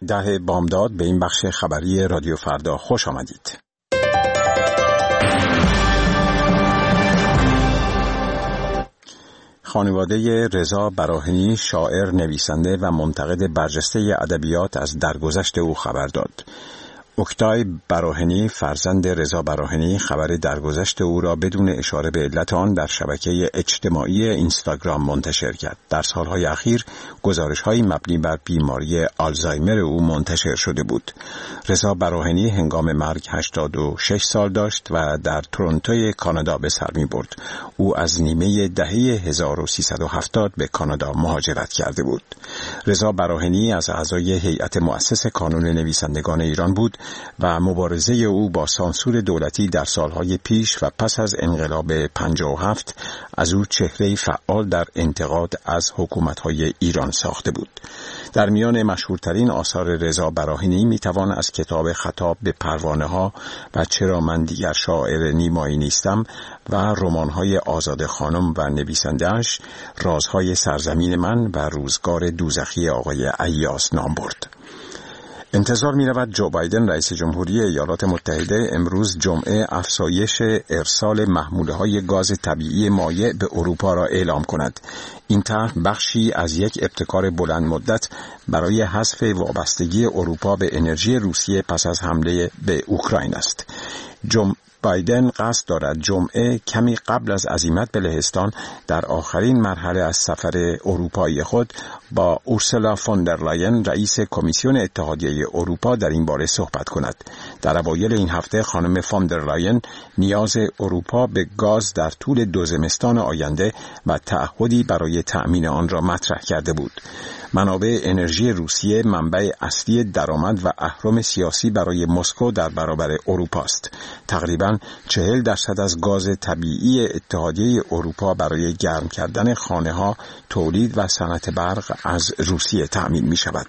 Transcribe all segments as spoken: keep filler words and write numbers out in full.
ده بامداد به این بخش خبری رادیو فردا خوش آمدید. خانواده رضا براهنی، شاعر، نویسنده و منتقد برجسته ادبیات، از درگذشت او خبر داد. اوکتای براهنی، فرزند رضا براهنی، خبر درگذشت او را بدون اشاره به علت آن در شبکه اجتماعی اینستاگرام منتشر کرد. در سالهای اخیر گزارش‌های مبنی بر بیماری آلزایمر او منتشر شده بود. رضا براهنی هنگام مرگ هشتاد و شش سال داشت و در تورنتو کانادا به سر می‌برد. او از نیمه دهه هزار و سیصد و هفتاد به کانادا مهاجرت کرده بود. رضا براهنی از اعضای هیئت مؤسس کانون نویسندگان ایران بود و مبارزه او با سانسور دولتی در سالهای پیش و پس از انقلاب پنجاه و هفت از او چهره‌ای فعال در انتقاد از حکومت‌های ایران ساخته بود. در میان مشهورترین آثار رضا براهنی میتوان از کتاب خطاب به پروانه‌ها و چرا من دیگر شاعر نیمایی نیستم و رمان‌های آزاده خانم و نویسنده‌اش رازهای سرزمین من و روزگار دوزخی آقای ایاز نام برد. انتظار می رود جو بایدن رئیس جمهوری ایالات متحده امروز جمعه افزایش ارسال محموله‌های گاز طبیعی مایع به اروپا را اعلام کند. این طرح بخشی از یک ابتکار بلند مدت برای حذف وابستگی اروپا به انرژی روسیه پس از حمله به اوکراین است. جو بایدن قصد دارد جمعه کمی قبل از عزیمت به لهستان در آخرین مرحله از سفر اروپایی خود با اورسولا فون در لاین رئیس کمیسیون اتحادیه اروپا در این باره صحبت کند. در اوایل این هفته خانم فون در لاین نیاز اروپا به گاز در طول دو زمستان آینده و تعهدی برای تأمین آن را مطرح کرده بود. منابع انرژی روسیه منبع اصلی درآمد و اهرم سیاسی برای مسکو در برابر اروپا است. تقریباً چهل درصد از گاز طبیعی اتحادیه اروپا برای گرم کردن خانه‌ها، تولید و صنعت برق از روسیه تأمین می شود.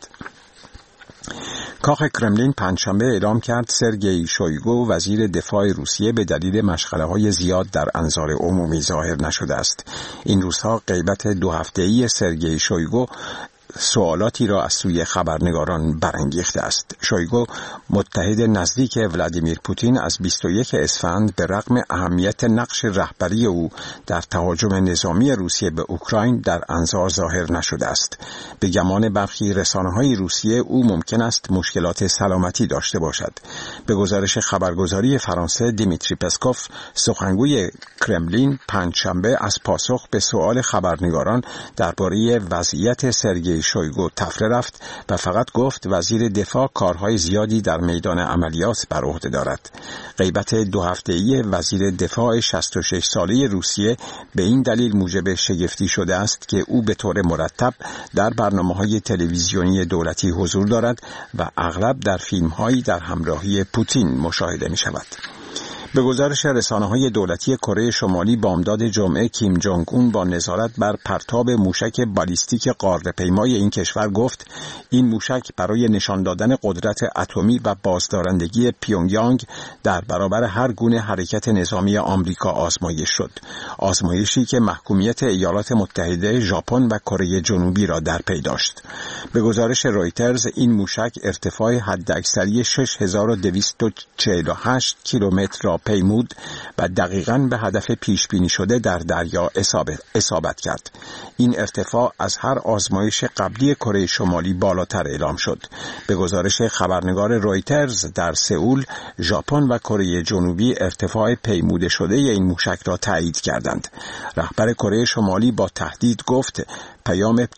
کاخ کرملین پنجشنبه اعلام کرد سرگئی شویگو وزیر دفاع روسیه به دلیل مشغله‌های زیاد در انظار عمومی ظاهر نشده است. این روزها غیبت دو هفته‌ای سرگئی شویگو سوالاتی را از سوی خبرنگاران برانگیخته است. شویگو متحد نزدیک ولادیمیر پوتین از بیست و یک اسفند به رغم اهمیت نقش رهبری او در تهاجم نظامی روسیه به اوکراین در انظار ظاهر نشده است. به گمان برخی رسانه‌های روسیه او ممکن است مشکلات سلامتی داشته باشد. به گزارش خبرگزاری فرانسه دیمیتری پسکوف سخنگوی کرملین پنجشنبه از پاسخ به سوال خبرنگاران درباره وضعیت سرگئی شویگو تفره رفت و فقط گفت وزیر دفاع کارهای زیادی در میدان عملیات بر عهده دارد. غیبت دو هفته‌ای وزیر دفاع شصت و شش ساله روسیه به این دلیل موجب شگفتی شده است که او به طور مرتب در برنامه‌های تلویزیونی دولتی حضور دارد و اغلب در فیلم‌هایی در همراهی پوتین مشاهده می‌شود. به گزارش رسانه‌های دولتی کره شمالی بامداد جمعه کیم جونگ اون با نظارت بر پرتاب موشک بالیستیک قاره‌پیمای این کشور گفت این موشک برای نشان دادن قدرت اتمی و بازدارندگی پیونگیانگ در برابر هر گونه حرکت نظامی آمریکا آزمایش شد. آزمایشی که محکومیت ایالات متحده، ژاپن و کره جنوبی را در پی داشت. به گزارش رویترز این موشک ارتفاع حداکثری شش هزار و دویست و چهل و هشت کیلومتر را پیمود و دقیقاً به هدف پیش بینی شده در دریا اصابت کرد. این ارتفاع از هر آزمایش قبلی کره شمالی بالاتر اعلام شد. به گزارش خبرنگار رویترز در سئول، ژاپن و کره جنوبی ارتفاع پیموده شده این موشک را تایید کردند. رهبر کره شمالی با تهدید گفت پیام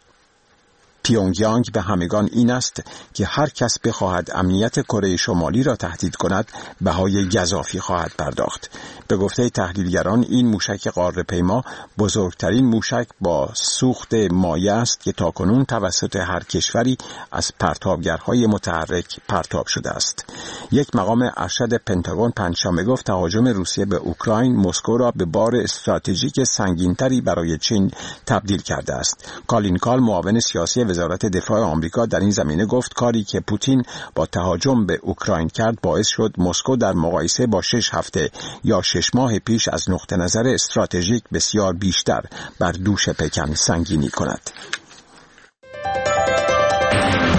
پیونگیانگ به همگان این است که هر کس بخواهد امنیت کره شمالی را تهدید کند بهای گزافی خواهد پرداخت. به گفته تحلیلگران این موشک قاره‌پیما بزرگترین موشک با سوخت مایع است که تاکنون توسط هر کشوری از پرتابگرهای متحرک پرتاب شده است. یک مقام ارشد پنتاگون پنجشنبه گفت تهاجم روسیه به اوکراین مسکو را به بار استراتژیک سنگین‌تری برای چین تبدیل کرده است. کالین کال معاون سیاسی وزارت دفاع آمریکا در این زمینه گفت کاری که پوتین با تهاجم به اوکراین کرد باعث شد مسکو در مقایسه با شش هفته یا شش ماه پیش از نقطه نظر استراتژیک بسیار بیشتر بر دوش پکن سنگینی کند.